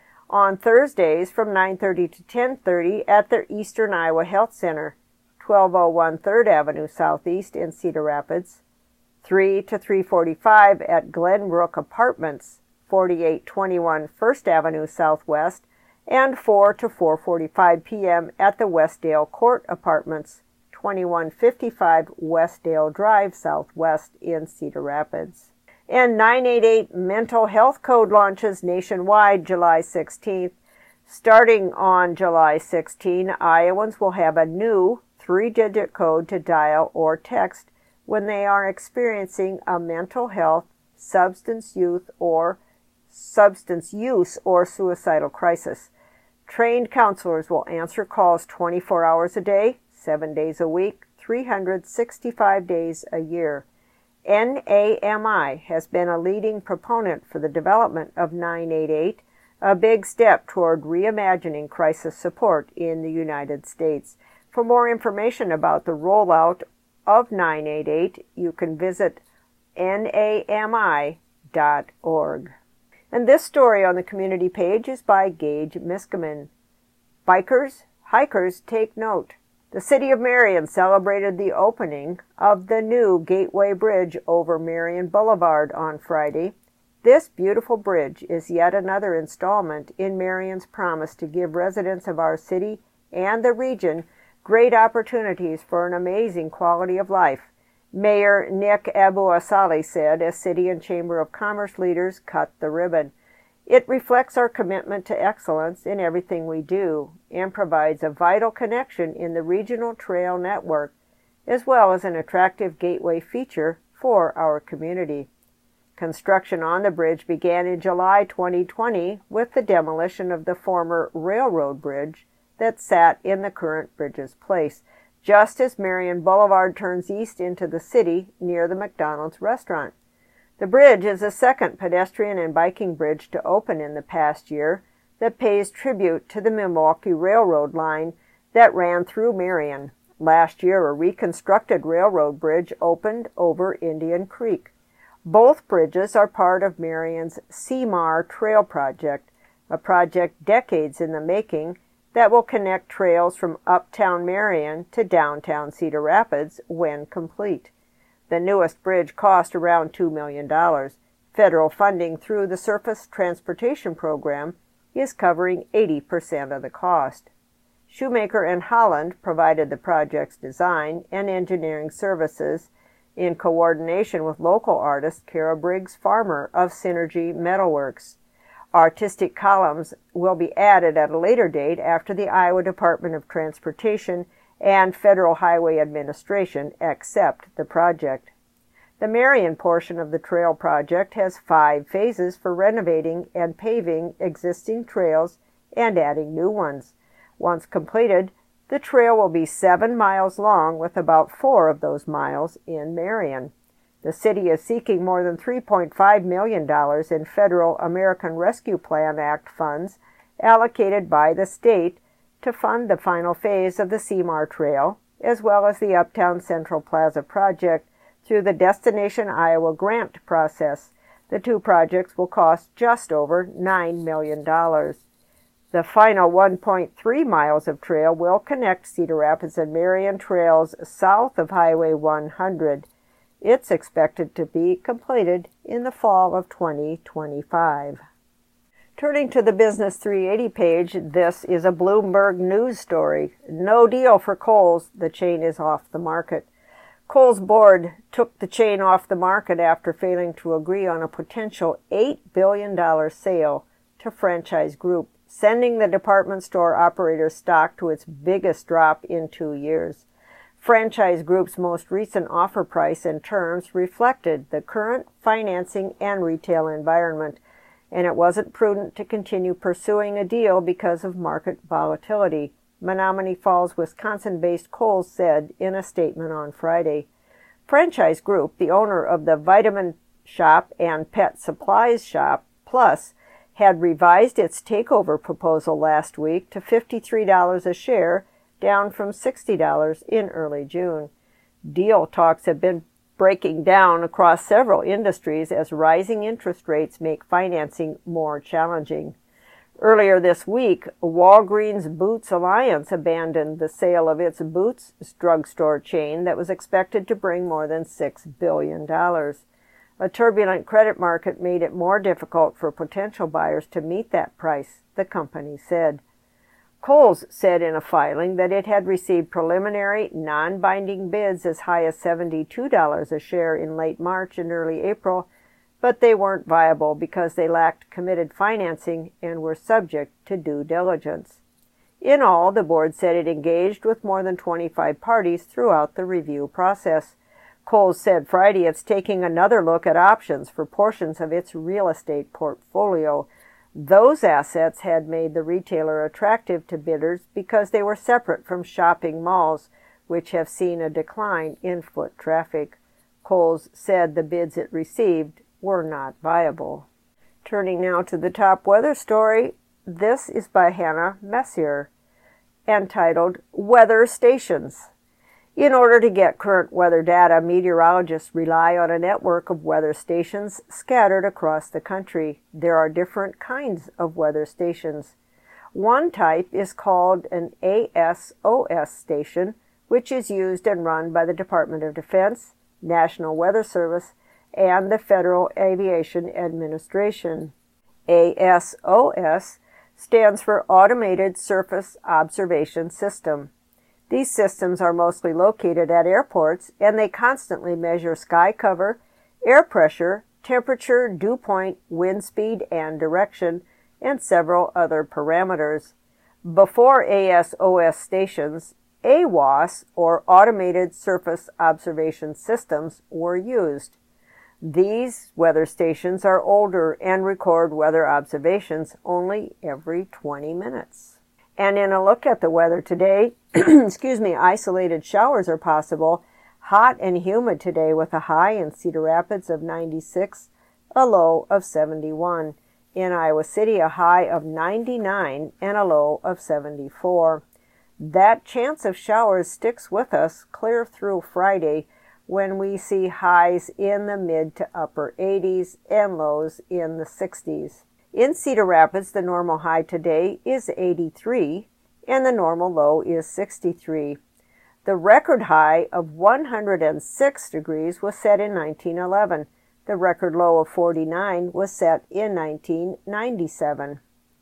On Thursdays, from nine thirty to ten thirty, at their Eastern Iowa Health Center, twelve oh one third Avenue Southeast in Cedar Rapids. three to three forty-five at Glenbrook Apartments, forty-eight twenty-one First Avenue Southwest, and four to four forty-five p.m. at the Westdale Court Apartments, twenty-one fifty-five Westdale Drive Southwest in Cedar Rapids. And nine eighty-eight Mental Health Code launches nationwide July sixteenth. Starting on July sixteenth, Iowans will have a new three-digit code to dial or text when they are experiencing a mental health, substance use, or substance use or suicidal crisis. Trained counselors will answer calls twenty-four hours a day, seven days a week, three hundred sixty-five days a year. N A M I has been a leading proponent for the development of nine eighty-eight, a big step toward reimagining crisis support in the United States. For more information about the rollout of nine eighty-eight, you can visit N A M I dot org. And this story on the community page is by Gage Miskimen. Bikers, hikers, take note. The City of Marion celebrated the opening of the new Gateway Bridge over Marion Boulevard on Friday. This beautiful bridge is yet another installment in Marion's promise to give residents of our city and the region great opportunities for an amazing quality of life, Mayor Nick Abu-Asali said as City and Chamber of Commerce leaders cut the ribbon. It reflects our commitment to excellence in everything we do and provides a vital connection in the regional trail network, as well as an attractive gateway feature for our community. Construction on the bridge began in July twenty twenty with the demolition of the former railroad bridge that sat in the current bridge's place, just as Marion Boulevard turns east into the city near the McDonald's restaurant. The bridge is the second pedestrian and biking bridge to open in the past year that pays tribute to the Milwaukee Railroad line that ran through Marion. Last year, a reconstructed railroad bridge opened over Indian Creek. Both bridges are part of Marion's C M A R Trail Project, a project decades in the making that will connect trails from uptown Marion to downtown Cedar Rapids when complete. The newest bridge cost around two million dollars. Federal funding through the Surface Transportation Program is covering eighty percent of the cost. Shoemaker and Holland provided the project's design and engineering services in coordination with local artist Kara Briggs Farmer of Synergy Metalworks. Artistic columns will be added at a later date after the Iowa Department of Transportation and Federal Highway Administration accept the project. The Marion portion of the trail project has five phases for renovating and paving existing trails and adding new ones. Once completed, the trail will be seven miles long, with about four of those miles in Marion. The city is seeking more than three point five million dollars in federal American Rescue Plan Act funds allocated by the state to fund the final phase of the C M A R Trail, as well as the Uptown Central Plaza project through the Destination Iowa grant process. The two projects will cost just over nine million dollars. The final one point three miles of trail will connect Cedar Rapids and Marion trails south of Highway one hundred. It's expected to be completed in the fall of twenty twenty-five. Turning to the Business three eighty page, this is a Bloomberg News story. No deal for Kohl's. The chain is off the market. Kohl's board took the chain off the market after failing to agree on a potential eight billion dollars sale to Franchise Group, sending the department store operator's stock to its biggest drop in two years. Franchise Group's most recent offer price and terms reflected the current financing and retail environment, and it wasn't prudent to continue pursuing a deal because of market volatility, Menominee Falls, Wisconsin-based Kohl's said in a statement on Friday. Franchise Group, the owner of the Vitamin Shop and Pet Supplies Shop, Plus, had revised its takeover proposal last week to fifty-three dollars a share, down from sixty dollars in early June. Deal talks have been breaking down across several industries as rising interest rates make financing more challenging. Earlier this week, Walgreens Boots Alliance abandoned the sale of its Boots drugstore chain that was expected to bring more than six billion dollars. A turbulent credit market made it more difficult for potential buyers to meet that price, the company said. Kohl's said in a filing that it had received preliminary, non-binding bids as high as seventy-two dollars a share in late March and early April, but they weren't viable because they lacked committed financing and were subject to due diligence. In all, the board said it engaged with more than twenty-five parties throughout the review process. Kohl's said Friday it's taking another look at options for portions of its real estate portfolio. Those assets had made the retailer attractive to bidders because they were separate from shopping malls, which have seen a decline in foot traffic. Kohl's said the bids it received were not viable. Turning now to the top weather story, this is by Hannah Messier, entitled Weather Stations. In order to get current weather data, meteorologists rely on a network of weather stations scattered across the country. There are different kinds of weather stations. One type is called an A S O S station, which is used and run by the Department of Defense, National Weather Service, and the Federal Aviation Administration. A S O S stands for Automated Surface Observation System. These systems are mostly located at airports, and they constantly measure sky cover, air pressure, temperature, dew point, wind speed, and direction, and several other parameters. Before A S O S stations, A W O S, or Automated Surface Observation Systems, were used. These weather stations are older and record weather observations only every twenty minutes. And in a look at the weather today, excuse me, isolated showers are possible. Hot and humid today with a high in Cedar Rapids of ninety-six, a low of seventy-one. In Iowa City, a high of ninety-nine and a low of seventy-four. That chance of showers sticks with us clear through Friday, when we see highs in the mid to upper eighties and lows in the sixties. In Cedar Rapids, the normal high today is eighty-three and the normal low is sixty-three. The record high of one hundred six degrees was set in nineteen eleven. The record low of forty-nine was set in nineteen ninety-seven.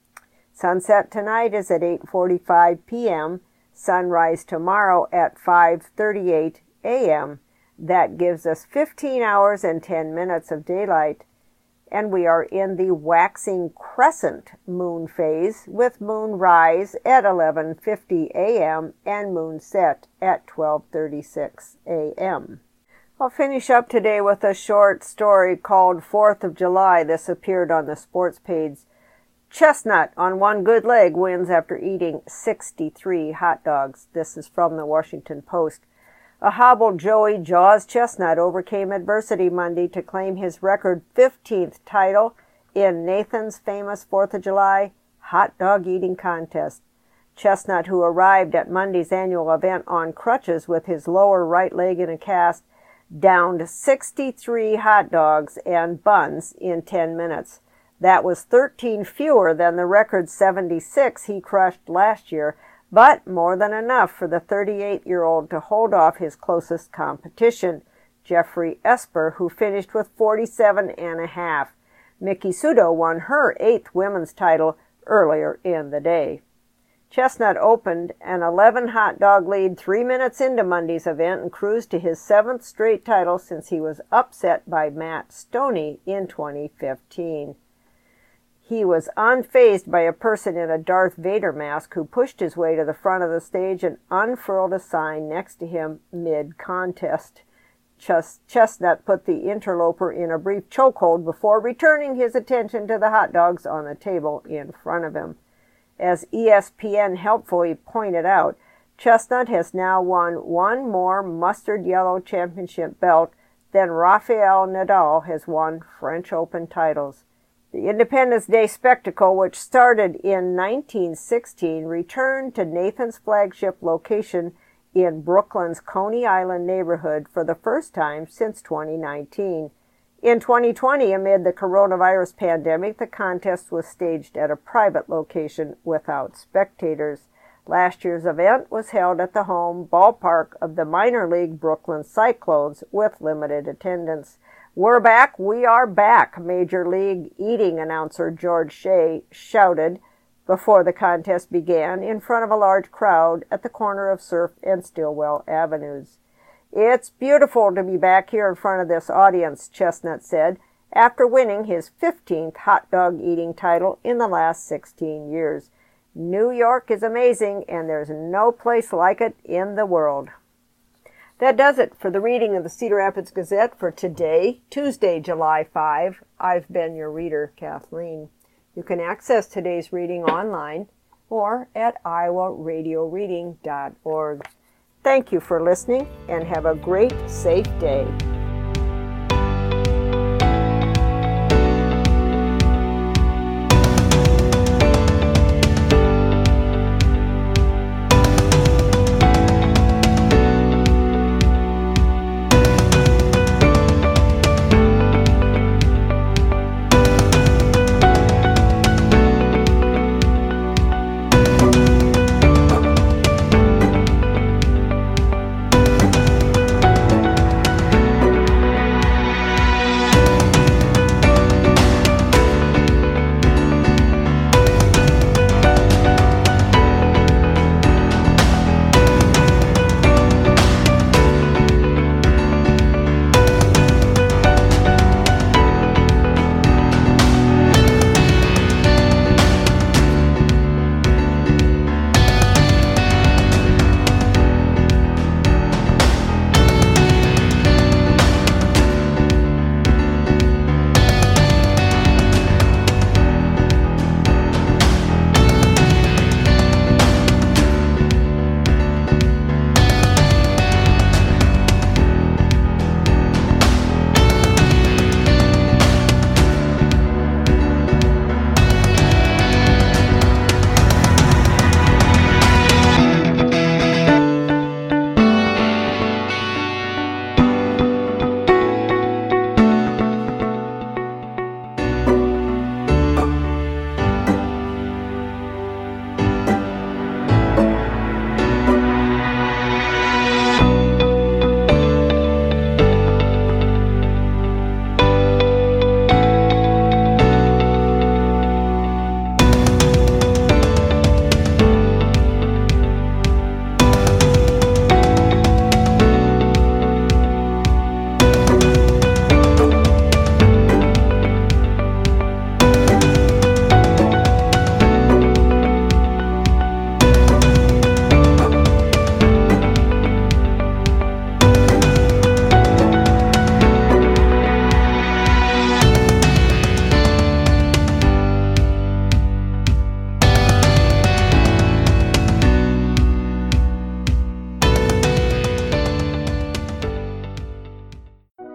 Sunset tonight is at eight forty-five p m Sunrise tomorrow at five thirty-eight a m That gives us fifteen hours and ten minutes of daylight. And we are in the waxing crescent moon phase, with moon rise at eleven fifty a m and moon set at twelve thirty-six a m I'll finish up today with a short story called fourth of July. This appeared on the sports page. Chestnut on one good leg wins after eating sixty-three hot dogs. This is from the Washington Post. A hobbled Joey Jaws Chestnut overcame adversity Monday to claim his record fifteenth title in Nathan's famous fourth of July hot dog eating contest. Chestnut, who arrived at Monday's annual event on crutches with his lower right leg in a cast, downed sixty-three hot dogs and buns in ten minutes. That was thirteen fewer than the record seventy-six he crushed last year, but more than enough for the thirty-eight-year-old to hold off his closest competition, Jeffrey Esper, who finished with forty-seven and a half. Miki Sudo won her eighth women's title earlier in the day. Chestnut opened an eleven hot dog lead three minutes into Monday's event and cruised to his seventh straight title since he was upset by Matt Stoney in twenty fifteen. He was unfazed by a person in a Darth Vader mask who pushed his way to the front of the stage and unfurled a sign next to him mid-contest. Chestnut put the interloper in a brief chokehold before returning his attention to the hot dogs on the table in front of him. As E S P N helpfully pointed out, Chestnut has now won one more mustard yellow championship belt than Rafael Nadal has won French Open titles. The Independence Day spectacle, which started in nineteen sixteen, returned to Nathan's flagship location in Brooklyn's Coney Island neighborhood for the first time since twenty nineteen. In twenty twenty, amid the coronavirus pandemic, the contest was staged at a private location without spectators. Last year's event was held at the home ballpark of the minor league Brooklyn Cyclones with limited attendance. We're back, we are back, Major League Eating announcer George Shea shouted before the contest began in front of a large crowd at the corner of Surf and Stillwell Avenues. It's beautiful to be back here in front of this audience, Chestnut said, after winning his fifteenth hot dog eating title in the last sixteen years. New York is amazing, and there's no place like it in the world. That does it for the reading of the Cedar Rapids Gazette for today, Tuesday, July fifth. I've been your reader, Kathleen. You can access today's reading online or at iowa radio reading dot org. Thank you for listening, and have a great, safe day.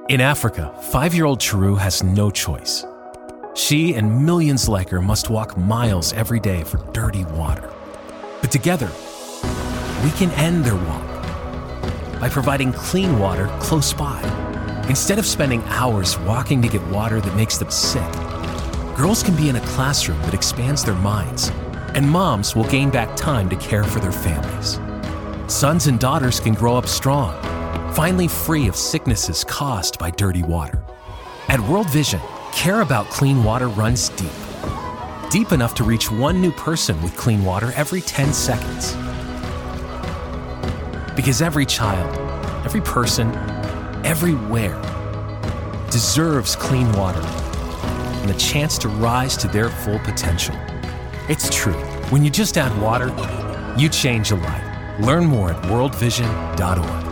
In Africa, five-year-old Chiru has no choice. She and millions like her must walk miles every day for dirty water. But together, we can end their walk by providing clean water close by. Instead of spending hours walking to get water that makes them sick, girls can be in a classroom that expands their minds, and moms will gain back time to care for their families. Sons and daughters can grow up strong, finally free of sicknesses caused by dirty water. At World Vision, care about clean water runs deep. Deep enough to reach one new person with clean water every ten seconds. Because every child, every person, everywhere deserves clean water and the chance to rise to their full potential. It's true. When you just add water, you change a life. Learn more at world vision dot org.